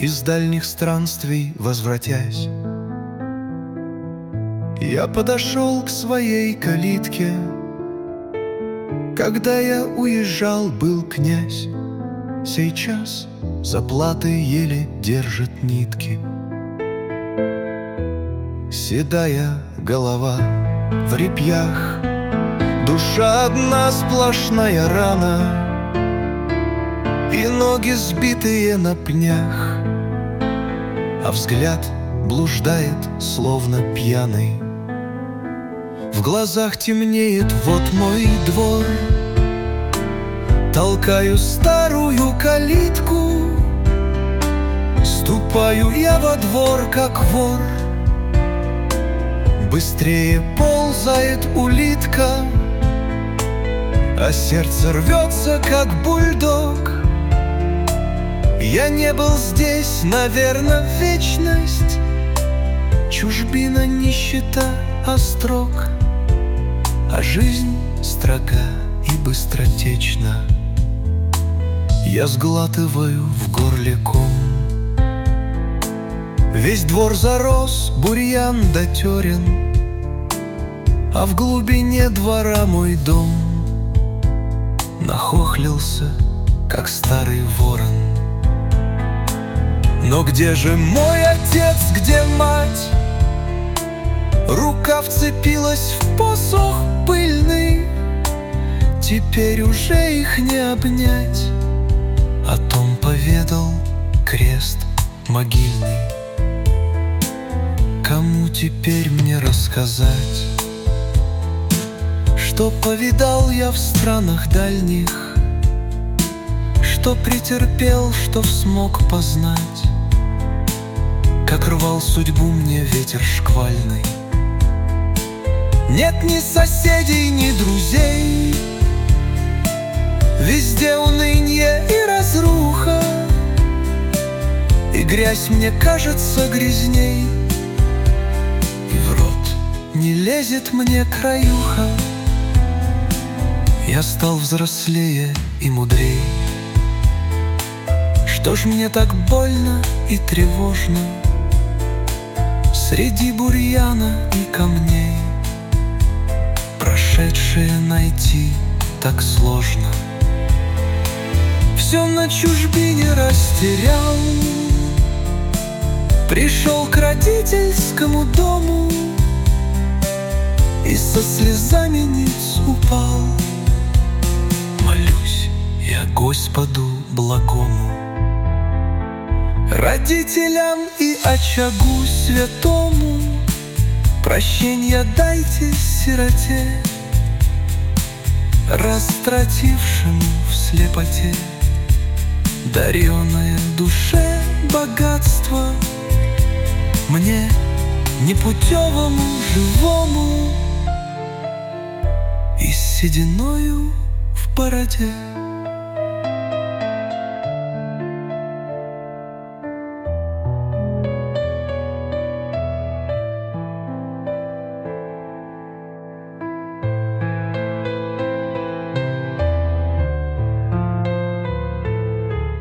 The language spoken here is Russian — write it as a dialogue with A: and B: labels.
A: из дальних странствий возвратясь, я подошел к своей калитке. Когда я уезжал, был князь, сейчас заплаты еле держит нитки. Седая голова в репьях, душа одна сплошная рана, и ноги сбитые на пнях, а взгляд блуждает, словно пьяный. В глазах темнеет, вот мой двор. Толкаю старую калитку, ступаю я во двор, как вор. Быстрее ползает улитка, а сердце рвется, как бульдог. Я не был здесь, наверно, вечность. Чужбина, нищета, острог, а жизнь строга и быстротечна. Я сглатываю в горле ком. Весь двор зарос, бурьян да терен, а в глубине двора мой дом нахохлился, как старый ворон. Но где же мой отец, где мать? Рука вцепилась в посох пыльный, теперь уже их не обнять. О том поведал крест могильный. Кому теперь мне рассказать, что повидал я в странах дальних, что претерпел, что смог познать, как рвал судьбу мне ветер шквальный. Нет ни соседей, ни друзей, везде унынье и разруха, и грязь мне кажется грязней, и в рот не лезет мне краюха. Я стал взрослее и мудрей. Что ж мне так больно и тревожно среди бурьяна и камней? Прошедшее найти так сложно. Все на чужбине растерял, пришел к родительскому дому и со слезами ниц упал. Молюсь я Господу благому, родителям и очагу святому, прощенья дайте сироте, растратившему в слепоте дареное душе богатство, мне непутевому живому и с сединою в бороде.